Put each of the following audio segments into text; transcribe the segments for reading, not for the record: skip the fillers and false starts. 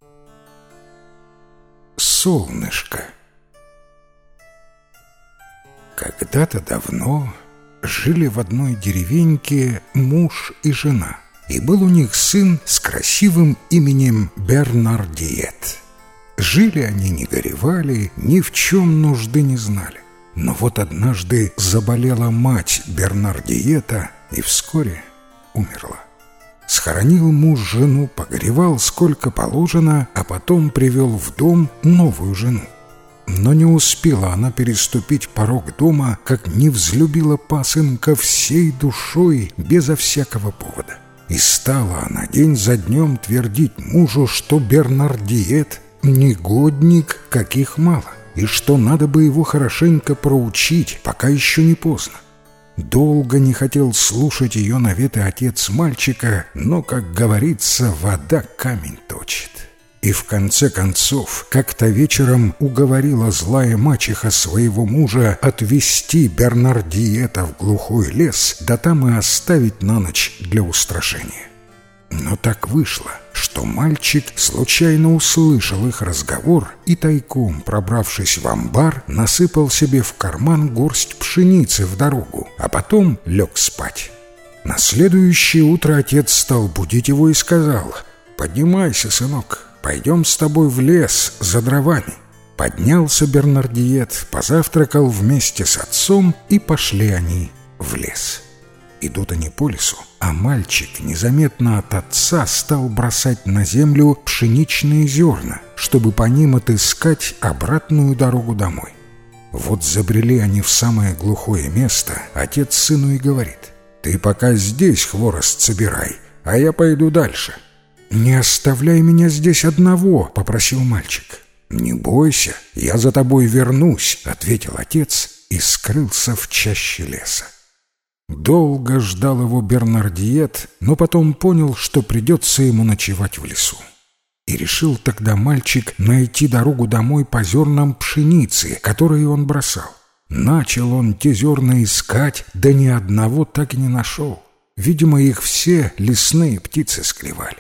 Солнышко. Когда-то давно жили в одной деревеньке муж и жена, и был у них сын с красивым именем Бернардиет. Жили они, не горевали, ни в чем нужды не знали. Но вот однажды заболела мать Бернардиета и вскоре умерла. Схоронил муж жену, погоревал сколько положено, а потом привел в дом новую жену. Но не успела она переступить порог дома, как не взлюбила пасынка всей душой, безо всякого повода. И стала она день за днем твердить мужу, что Бернардиет — негодник, каких мало, и что надо бы его хорошенько проучить, пока еще не поздно. Долго не хотел слушать ее наветы отец мальчика, но, как говорится, вода камень точит. И в конце концов, как-то вечером уговорила злая мачеха своего мужа отвезти Бернардиета в глухой лес, да там и оставить на ночь для устрашения. Но так вышло, что мальчик случайно услышал их разговор и, тайком пробравшись в амбар, насыпал себе в карман горсть пшеницы в дорогу, а потом лег спать. На следующее утро отец стал будить его и сказал: «Поднимайся, сынок, пойдем с тобой в лес за дровами». Поднялся Бернардиет, позавтракал вместе с отцом, и пошли они в лес. Идут они по лесу, а мальчик незаметно от отца стал бросать на землю пшеничные зерна, чтобы по ним отыскать обратную дорогу домой. Вот забрели они в самое глухое место, отец сыну и говорит: «Ты пока здесь хворост собирай, а я пойду дальше». «Не оставляй меня здесь одного», — попросил мальчик. «Не бойся, я за тобой вернусь», — ответил отец и скрылся в чаще леса. Долго ждал его Бернардиет, но потом понял, что придется ему ночевать в лесу. И решил тогда мальчик найти дорогу домой по зернам пшеницы, которые он бросал. Начал он те зерна искать, да ни одного так и не нашел. Видимо, их все лесные птицы склевали.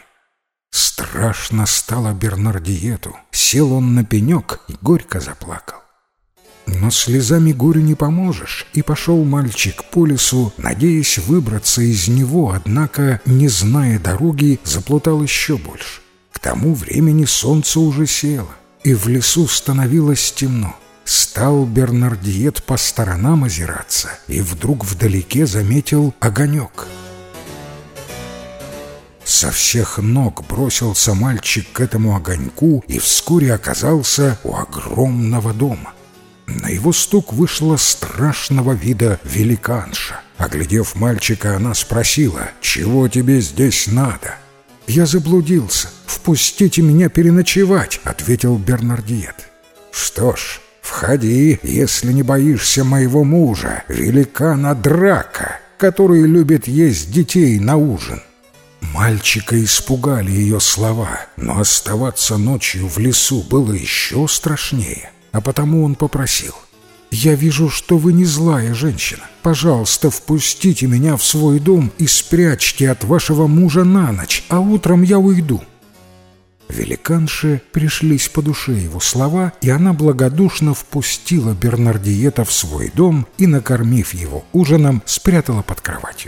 Страшно стало Бернардиету. Сел он на пенек и горько заплакал. Но слезами горю не поможешь, и пошел мальчик по лесу, надеясь выбраться из него, однако, не зная дороги, заплутал еще больше. К тому времени солнце уже село, и в лесу становилось темно. Стал Бернардиет по сторонам озираться, и вдруг вдалеке заметил огонек. Со всех ног бросился мальчик к этому огоньку и вскоре оказался у огромного дома. На его стук вышла страшного вида великанша. Оглядев мальчика, она спросила: «Чего тебе здесь надо?» «Я заблудился. Впустите меня переночевать», — ответил Бернардиет. «Что ж, входи, если не боишься моего мужа, великана Драка, который любит есть детей на ужин». Мальчика испугали ее слова, но оставаться ночью в лесу было еще страшнее. А потому он попросил: «Я вижу, что вы не злая женщина. Пожалуйста, впустите меня в свой дом и спрячьте от вашего мужа на ночь, а утром я уйду». Великанше пришлись по душе его слова, и она благодушно впустила Бернардиета в свой дом и, накормив его ужином, спрятала под кроватью.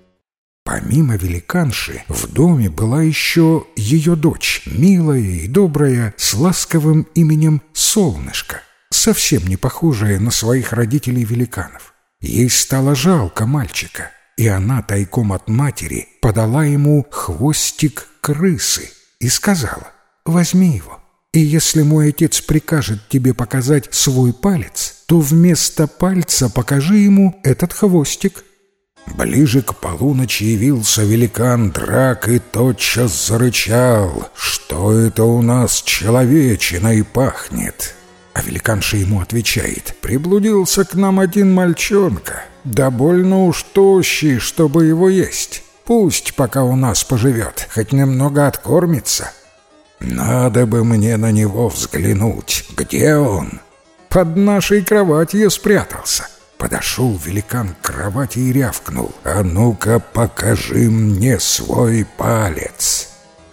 Помимо великанши, в доме была еще ее дочь, милая и добрая, с ласковым именем Солнышко, совсем не похожая на своих родителей-великанов. Ей стало жалко мальчика, и она тайком от матери подала ему хвостик крысы и сказала: «Возьми его, и если мой отец прикажет тебе показать свой палец, то вместо пальца покажи ему этот хвостик». Ближе к полуночи явился великан Драк и тотчас зарычал: «Что это у нас человечиной пахнет?» А великанша ему отвечает: «Приблудился к нам один мальчонка, да больно уж тощий, чтобы его есть. Пусть пока у нас поживет, хоть немного откормится». «Надо бы мне на него взглянуть. Где он?» «Под нашей кроватью спрятался». Подошел великан к кровати и рявкнул: «А ну-ка, покажи мне свой палец!»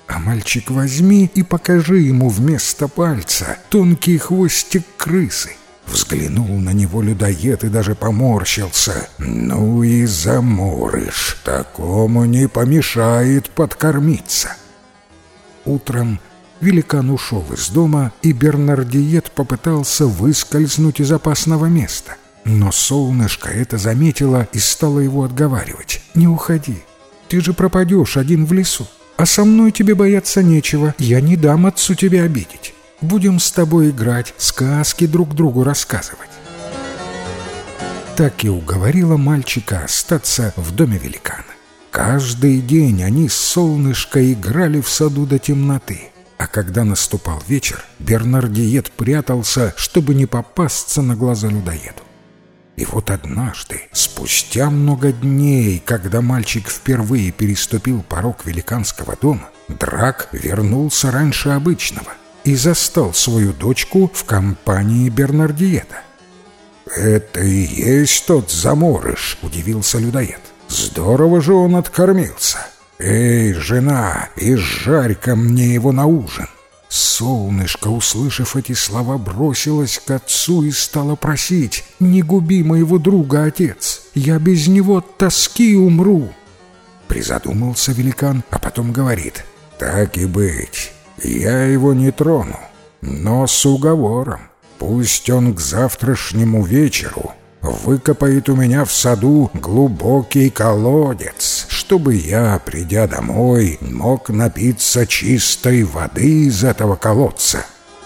А мальчик возьми и покажи ему вместо пальца тонкий хвостик крысы. Взглянул на него людоед и даже поморщился. Ну и заморыш, такому не помешает подкормиться. Утром великан ушел из дома, и Бернардиет попытался выскользнуть из опасного места. Но солнышко это заметило и стало его отговаривать. «Не уходи, ты же пропадешь один в лесу, а со мной тебе бояться нечего, я не дам отцу тебя обидеть. Будем с тобой играть, сказки друг другу рассказывать». Так и уговорила мальчика остаться в доме великана. Каждый день они с солнышком играли в саду до темноты. А когда наступал вечер, Бернардиет прятался, чтобы не попасться на глаза людоеду. И вот однажды, спустя много дней, когда мальчик впервые переступил порог великанского дома, Драк вернулся раньше обычного и застал свою дочку в компании Бернардиета. «Это и есть тот заморыш», — удивился людоед. «Здорово же он откормился! Эй, жена, изжарь-ка мне его на ужин!» Солнышко, услышав эти слова, бросилось к отцу и стало просить: «Не губи моего друга, отец, я без него от тоски умру». Призадумался великан, а потом говорит: «Так и быть, я его не трону, но с уговором. Пусть он к завтрашнему вечеру выкопает у меня в саду глубокий колодец, чтобы я, придя домой, мог напиться чистой воды из этого колодца».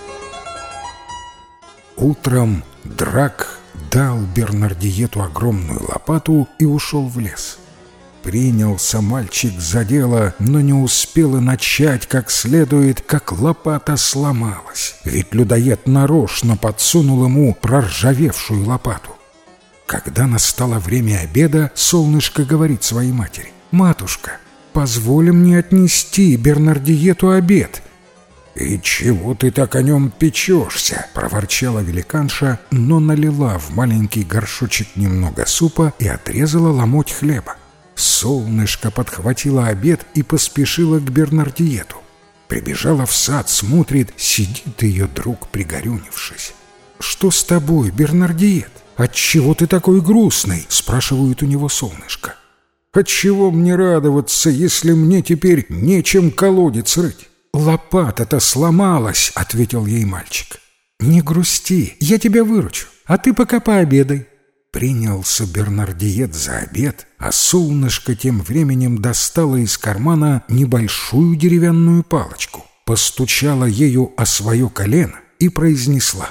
Утром Драк дал Бернардиету огромную лопату и ушел в лес. Принялся мальчик за дело, но не успел и начать как следует, как лопата сломалась, ведь людоед нарочно подсунул ему проржавевшую лопату. Когда настало время обеда, солнышко говорит своей матери: «Матушка, позволь мне отнести Бернардиету обед». «И чего ты так о нем печешься?» — проворчала великанша, но налила в маленький горшочек немного супа и отрезала ломоть хлеба. Солнышко подхватило обед и поспешило к Бернардиету. Прибежала в сад, смотрит, сидит ее друг, пригорюнившись. «Что с тобой, Бернардиет? Отчего ты такой грустный?» — спрашивает у него солнышко. «Отчего мне радоваться, если мне теперь нечем колодец рыть? Лопата-то сломалась», — ответил ей мальчик. «Не грусти, я тебя выручу, а ты пока пообедай». Принялся Бернардиет за обед, а солнышко тем временем достало из кармана небольшую деревянную палочку, постучала ею о свое колено и произнесла: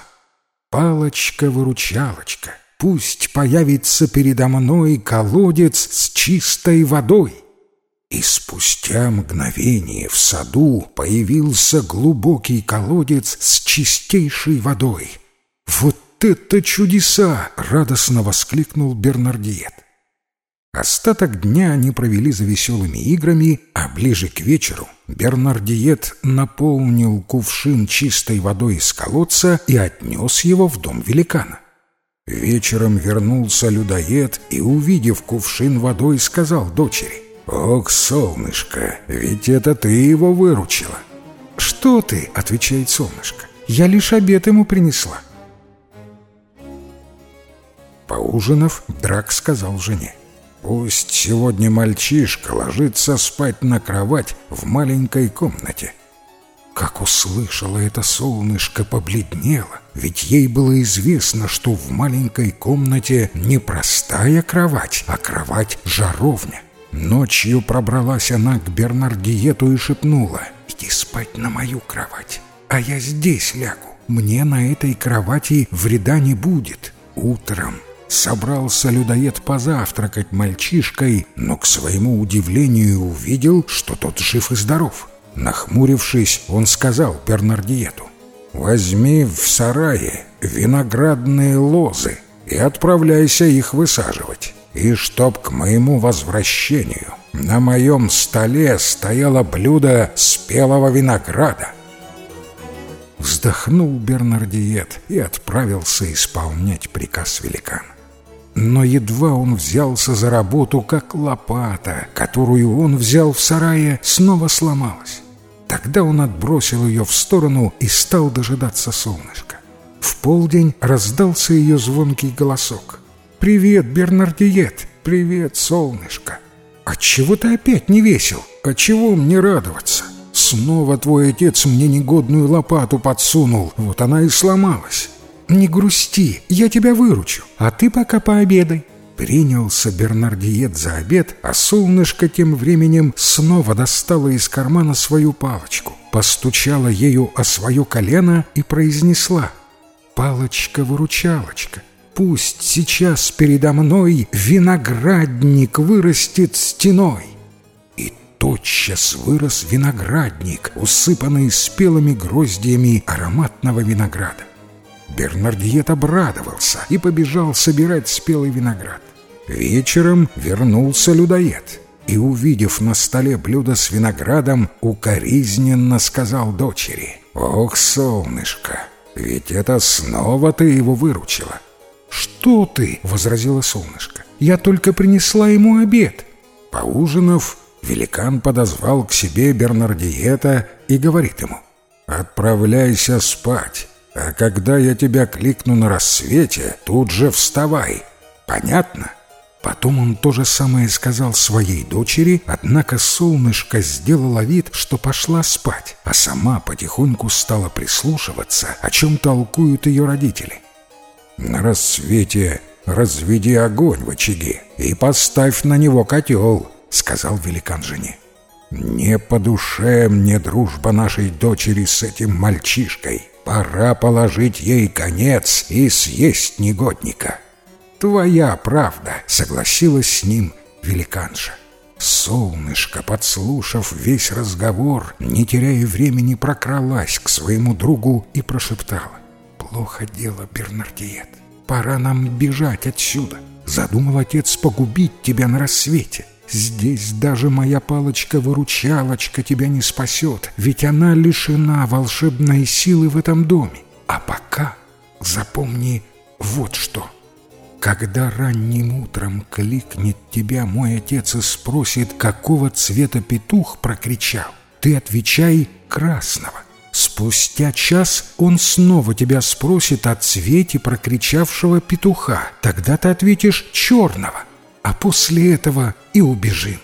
«Палочка-выручалочка, пусть появится передо мной колодец с чистой водой». И спустя мгновение в саду появился глубокий колодец с чистейшей водой. «Вот это чудеса!» — радостно воскликнул Бернардиет. Остаток дня они провели за веселыми играми, а ближе к вечеру Бернардиет наполнил кувшин чистой водой из колодца и отнес его в дом великана. Вечером вернулся людоед и, увидев кувшин водой, сказал дочери: «Ох, солнышко, ведь это ты его выручила». «Что ты?» — отвечает солнышко. «Я лишь обед ему принесла». Поужинав, Драк сказал жене: «Пусть сегодня мальчишка ложится спать на кровать в маленькой комнате». Как услышала это, солнышко побледнело, ведь ей было известно, что в маленькой комнате не простая кровать, а кровать-жаровня. Ночью пробралась она к Бернардиету и шепнула: «Иди спать на мою кровать, а я здесь лягу. Мне на этой кровати вреда не будет». Утром собрался людоед позавтракать мальчишкой, но к своему удивлению увидел, что тот жив и здоров. Нахмурившись, он сказал Бернардиету: «Возьми в сарае виноградные лозы и отправляйся их высаживать. И чтоб к моему возвращению на моем столе стояло блюдо спелого винограда». Вздохнул Бернардиет и отправился исполнять приказ великана. Но едва он взялся за работу, как лопата, которую он взял в сарае, снова сломалась. Тогда он отбросил ее в сторону и стал дожидаться солнышка. В полдень раздался ее звонкий голосок. «Привет, Бернардиет! Привет, солнышко! Отчего ты опять не весел? Отчего мне радоваться? Снова твой отец мне негодную лопату подсунул, вот она и сломалась. Не грусти, я тебя выручу, а ты пока пообедай». Принялся Бернардиет за обед, а солнышко тем временем снова достало из кармана свою палочку, постучала ею о свое колено и произнесла: «Палочка-выручалочка, пусть сейчас передо мной виноградник вырастет стеной». И тотчас вырос виноградник, усыпанный спелыми гроздьями ароматного винограда. Бернардиет обрадовался и побежал собирать спелый виноград. Вечером вернулся людоед и, увидев на столе блюдо с виноградом, укоризненно сказал дочери: «Ох, солнышко, ведь это снова ты его выручила». «Что ты?» — возразила солнышко. «Я только принесла ему обед». Поужинав, великан подозвал к себе Бернардиета и говорит ему: «Отправляйся спать, а когда я тебя кликну на рассвете, тут же вставай. Понятно?» Потом он то же самое сказал своей дочери, однако солнышко сделала вид, что пошла спать, а сама потихоньку стала прислушиваться, о чем толкуют ее родители. «На рассвете разведи огонь в очаге и поставь на него котел», — сказал великан жене. «Не по душе мне дружба нашей дочери с этим мальчишкой. Пора положить ей конец и съесть негодника». «Твоя правда», — согласилась с ним великанша. Солнышко, подслушав весь разговор, не теряя времени, прокралась к своему другу и прошептала: «Плохо дело, Бернардиет. Пора нам бежать отсюда. Задумал отец погубить тебя на рассвете. Здесь даже моя палочка-выручалочка тебя не спасет, ведь она лишена волшебной силы в этом доме. А пока запомни вот что. Когда ранним утром кликнет тебя мой отец и спросит, какого цвета петух прокричал, ты отвечай: красного. Спустя час он снова тебя спросит о цвете прокричавшего петуха. Тогда ты ответишь: черного. А после этого и убежим».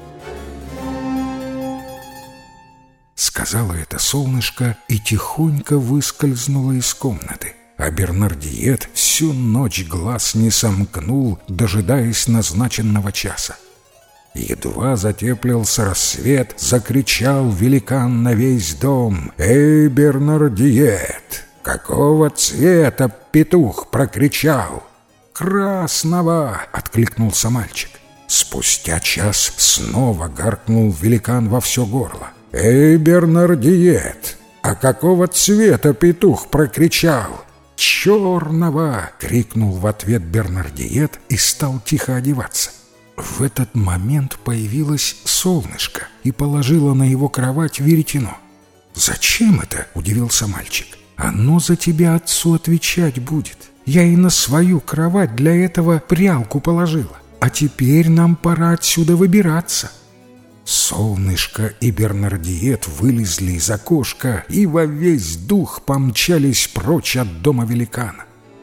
Сказала это солнышко и тихонько выскользнула из комнаты. А Бернардиет всю ночь глаз не сомкнул, дожидаясь назначенного часа. Едва затеплился рассвет, закричал великан на весь дом: «Эй, Бернардиет, какого цвета петух прокричал?» «Красного!» — откликнулся мальчик. Спустя час снова гаркнул великан во все горло: «Эй, Бернардиет, а какого цвета петух прокричал?» «Черного!» — крикнул в ответ Бернардиет и стал тихо одеваться. В этот момент появилось солнышко и положило на его кровать веретено. «Зачем это?» — удивился мальчик. «Оно за тебя отцу отвечать будет. Я и на свою кровать для этого прялку положила. А теперь нам пора отсюда выбираться». Солнышко и Бернардиет вылезли из окошка и во весь дух помчались прочь от дома великана.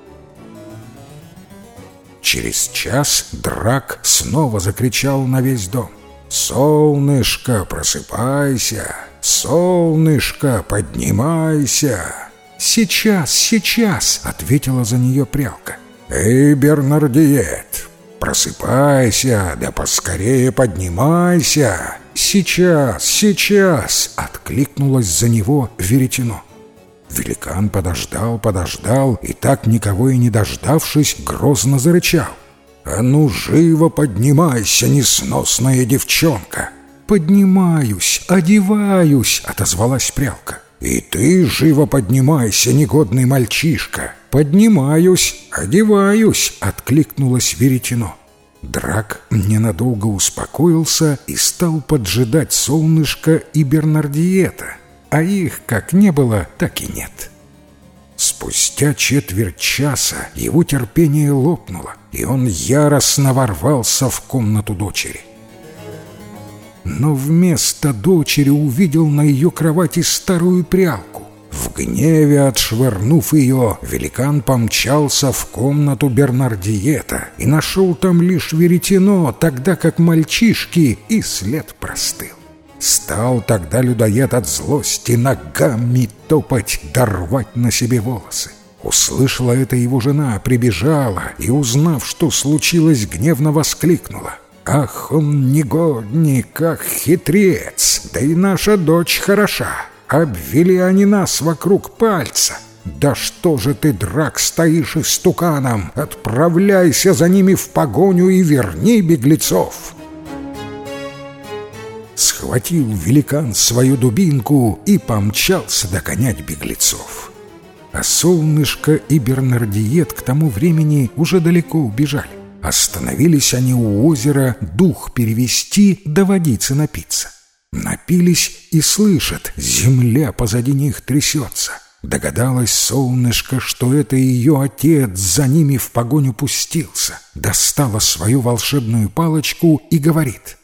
Через час Драк снова закричал на весь дом: «Солнышко, просыпайся! Солнышко, поднимайся!» «Сейчас, сейчас!» — ответила за нее прялка. «Эй, Бернардиет, просыпайся, да поскорее поднимайся!» «Сейчас, сейчас!» — откликнулось за него веретено. Великан подождал и, так никого и не дождавшись, грозно зарычал: «А ну, живо поднимайся, несносная девчонка!» «Поднимаюсь, одеваюсь!» — отозвалась прялка. «И ты живо поднимайся, негодный мальчишка!» «Поднимаюсь, одеваюсь!» — откликнулось веретено. Драк ненадолго успокоился и стал поджидать солнышко и Бернардиета, а их как не было, так и нет. Спустя четверть часа его терпение лопнуло, и он яростно ворвался в комнату дочери. но вместо дочери увидел на ее кровати старую прялку. В гневе отшвырнув ее, великан помчался в комнату Бернардиета и нашел там лишь веретено, тогда как мальчишки и след простыл. Стал тогда людоед от злости ногами топать, да рвать на себе волосы. Услышала это его жена, прибежала и, узнав, что случилось, гневно воскликнула: «Ах, он негодник, ах, хитрец! Да и наша дочь хороша! Обвели они нас вокруг пальца! Да что же ты, Драк, стоишь истуканом? Отправляйся за ними в погоню и верни беглецов!» Схватил великан свою дубинку и помчался догонять беглецов. А Солнышко и Бернардиет к тому времени уже далеко убежали. Остановились они у озера дух перевести да водицы напиться. Напились и слышат, земля позади них трясется. Догадалось Солнышко, что это ее отец за ними в погоню пустился. Достала свою волшебную палочку и говорит: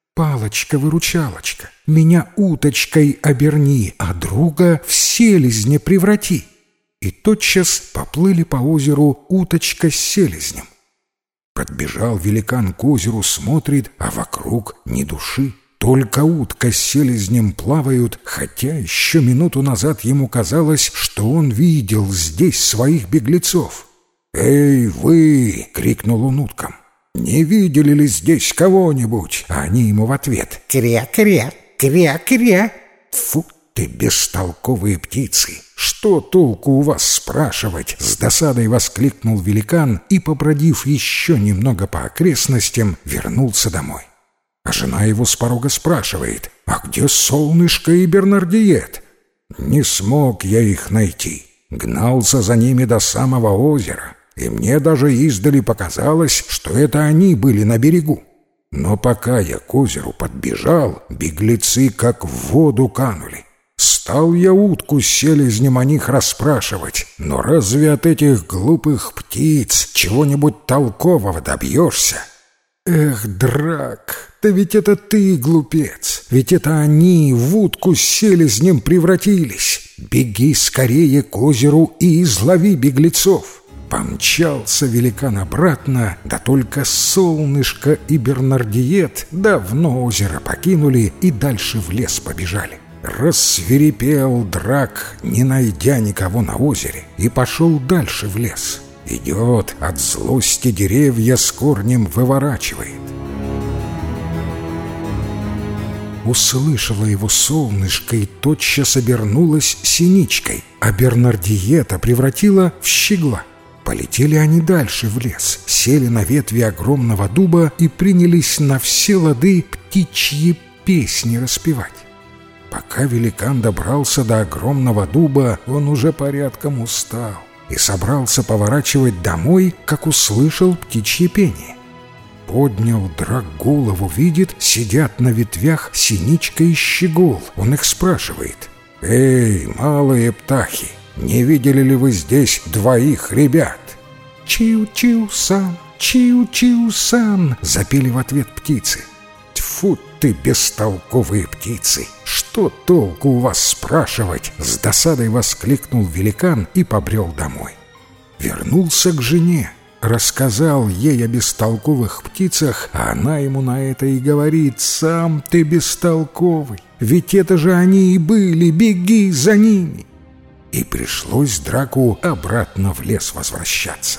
«Палочка-выручалочка, меня уточкой оберни, а друга в селезня преврати». И тотчас поплыли по озеру уточка с селезнем. Подбежал великан к озеру, смотрит, а вокруг ни души. Только утка с селезнем плавают, хотя еще минуту назад ему казалось, что он видел здесь своих беглецов. «Эй, вы!» — крикнул он уткам. «Не видели ли здесь кого-нибудь?» А они ему в ответ: «Кря-кря, кря-кря!» «Фу ты, бестолковые птицы! Что толку у вас спрашивать?» С досадой воскликнул великан и, побродив еще немного по окрестностям, вернулся домой. А жена его с порога спрашивает: «А где Солнышко и Бернардиет?» «Не смог я их найти. Гнался за ними до самого озера, и мне даже издали показалось, что это они были на берегу. Но пока я к озеру подбежал, беглецы как в воду канули. Стал я утку с селезнем о них расспрашивать, но разве от этих глупых птиц чего-нибудь толкового добьешься?» «Эх, Драк, да ведь это ты, глупец, ведь это они в утку с селезнем превратились. Беги скорее к озеру и излови беглецов». Помчался великан обратно, да только Солнышко и Бернардиет давно озеро покинули и дальше в лес побежали. Рассвирепел Драк, не найдя никого на озере, и пошел дальше в лес. Идет, от злости деревья с корнем выворачивает. Услышала его Солнышко и тотчас обернулась синичкой, а Бернардиета превратила в щегла. Полетели они дальше в лес, сели на ветви огромного дуба и принялись на все лады птичьи песни распевать. Пока великан добрался до огромного дуба, он уже порядком устал и собрался поворачивать домой, как услышал птичье пение. Поднял Драк голову, видит, сидят на ветвях синичка и щегол. Он их спрашивает: «Эй, малые птахи, не видели ли вы здесь двоих ребят?» «Чиу-чиу-сан, чиу-чиу-сан!» — запели в ответ птицы. «Тьфу ты, бестолковые птицы! Что толку у вас спрашивать?» — с досадой воскликнул великан и побрел домой. Вернулся к жене, рассказал ей о бестолковых птицах, а она ему на это и говорит: «Сам ты бестолковый, ведь это же они и были, беги за ними!» И пришлось Драку обратно в лес возвращаться.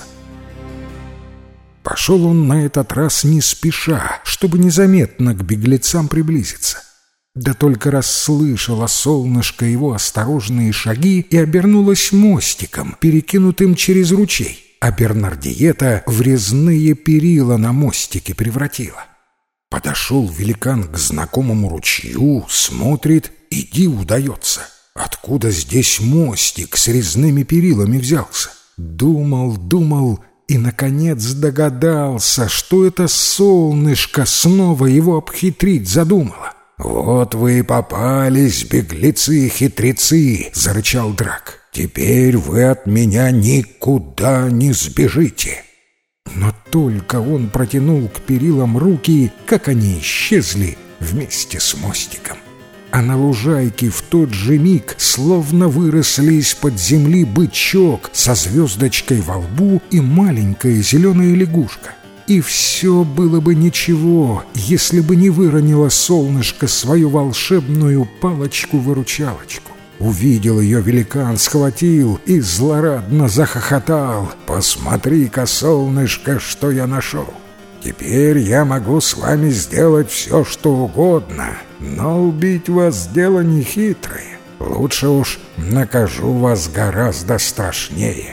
Пошел он на этот раз не спеша, чтобы незаметно к беглецам приблизиться. Да только расслышало Солнышко его осторожные шаги и обернулось мостиком, перекинутым через ручей, а Бернардиета в резные перила на мостике превратила. Подошел великан к знакомому ручью, смотрит, и диву дается: откуда здесь мостик с резными перилами взялся? Думал, думал и, наконец, догадался, что это Солнышко снова его обхитрить задумало. «Вот вы и попались, беглецы-хитрецы!» — зарычал Драк. «Теперь вы от меня никуда не сбежите!» Но только он протянул к перилам руки, как они исчезли, вместе с мостиком. А на лужайке в тот же миг словно выросли из-под земли бычок со звездочкой во лбу и маленькая зеленая лягушка. И все было бы ничего, если бы не выронило солнышко свою волшебную палочку-выручалочку. Увидел ее великан, схватил и злорадно захохотал. «Посмотри-ка, солнышко, что я нашел! Теперь я могу с вами сделать все, что угодно, но убить вас дело нехитрое. Лучше уж накажу вас гораздо страшнее.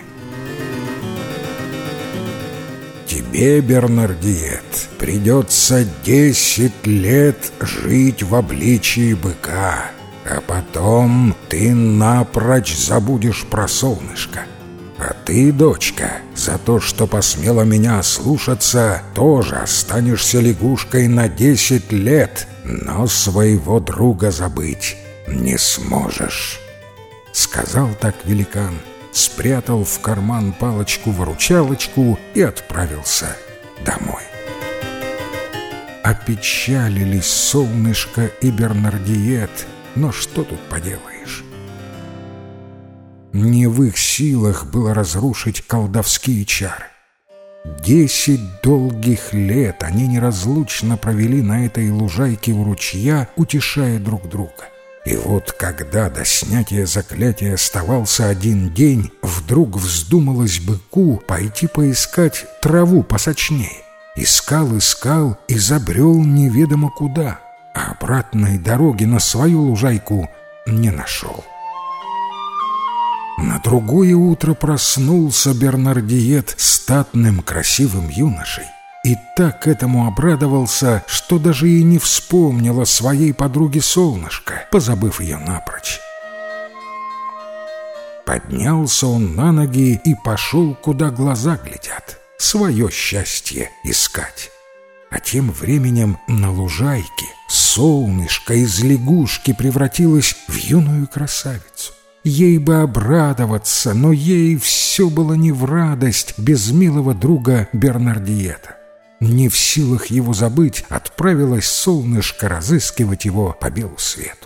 Тебе, Бернардиет, придется 10 лет жить в обличии быка, а потом ты напрочь забудешь про солнышко. А ты, дочка, за то, что посмела меня ослушаться, тоже останешься лягушкой на 10 лет, но своего друга забыть не сможешь». Сказал так великан, спрятал в карман палочку-выручалочку и отправился домой. Опечалились солнышко и Бернардиет, но что тут поделаешь? Не в их силах было разрушить колдовские чары. 10 долгих лет они неразлучно провели на этой лужайке у ручья, утешая друг друга. И вот когда до снятия заклятия оставался 1 день, вдруг вздумалось быку пойти поискать траву посочнее. Искал и забрел неведомо куда, а обратной дороги на свою лужайку не нашел. На другое утро проснулся Бернардиет статным красивым юношей и так этому обрадовался, что даже и не вспомнил о своей подруге солнышко, позабыв ее напрочь. Поднялся он на ноги и пошел, куда глаза глядят, свое счастье искать. А тем временем на лужайке солнышко из лягушки превратилось в юную красавицу. Ей бы обрадоваться, но ей все было не в радость без милого друга Бернардиета. Не в силах его забыть, отправилась солнышко разыскивать его по белу свету.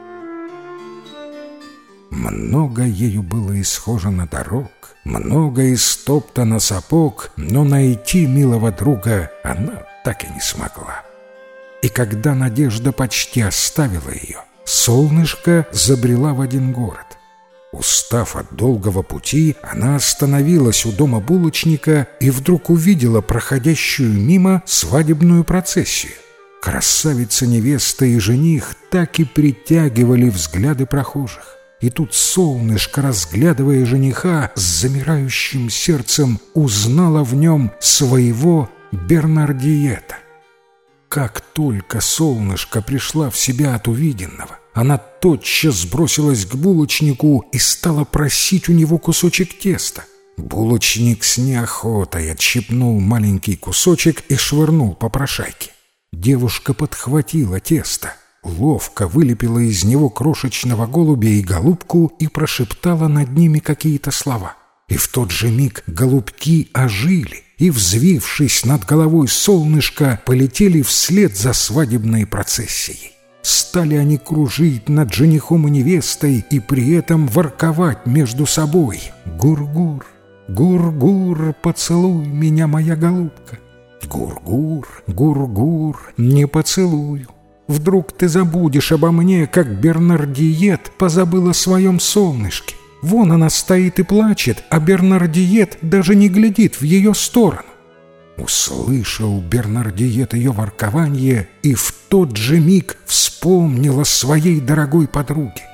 Много ею было исхожено дорог, много истоптано сапог, но найти милого друга она так и не смогла. И когда надежда почти оставила ее, солнышко забрела в один город. Устав от долгого пути, она остановилась у дома булочника и вдруг увидела проходящую мимо свадебную процессию. Красавица-невеста и жених так и притягивали взгляды прохожих. И тут солнышко, разглядывая жениха, с замирающим сердцем узнала в нем своего Бернардиета. Как только солнышко пришла в себя от увиденного, она тотчас бросилась к булочнику и стала просить у него кусочек теста. Булочник с неохотой отщипнул маленький кусочек и швырнул попрошайке. Девушка подхватила тесто, ловко вылепила из него крошечного голубя и голубку и прошептала над ними какие-то слова. И в тот же миг голубки ожили и, взвившись над головой солнышка, полетели вслед за свадебной процессией. Стали они кружить над женихом и невестой и при этом ворковать между собой. «Гур-гур, гур-гур, поцелуй меня, моя голубка! Гур-гур, гур-гур, не поцелую! Вдруг ты забудешь обо мне, как Бернардиет позабыл о своем солнышке. Вон она стоит и плачет, а Бернардиет даже не глядит в ее сторону». Услышал Бернардиет ее воркование и в тот же миг вспомнил о своей дорогой подруге.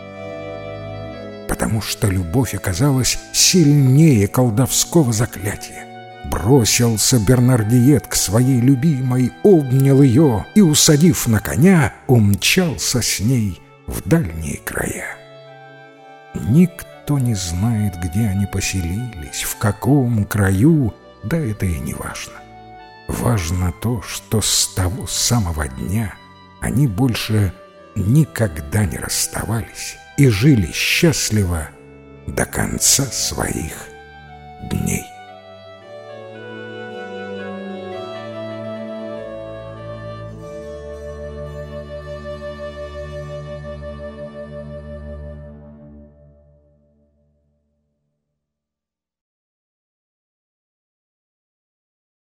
Потому что любовь оказалась сильнее колдовского заклятия. Бросился Бернардиет к своей любимой, обнял ее и, усадив на коня, умчался с ней в дальние края. Никто не знает, где они поселились, в каком краю, да это и не важно. Важно то, что с того самого дня они больше никогда не расставались и жили счастливо до конца своих дней.